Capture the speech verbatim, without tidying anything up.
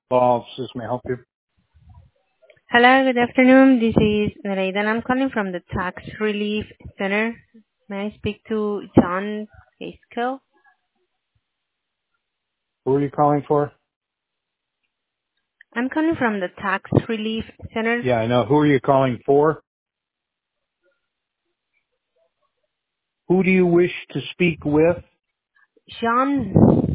Law offices may help you. Hello, good afternoon. This is Nereida, and I'm calling from the Tax Relief Center. May I speak to John Haskell? Who are you calling for? I'm calling from the Tax Relief Center. Yeah, I know. Who are you calling for? Who do you wish to speak with? John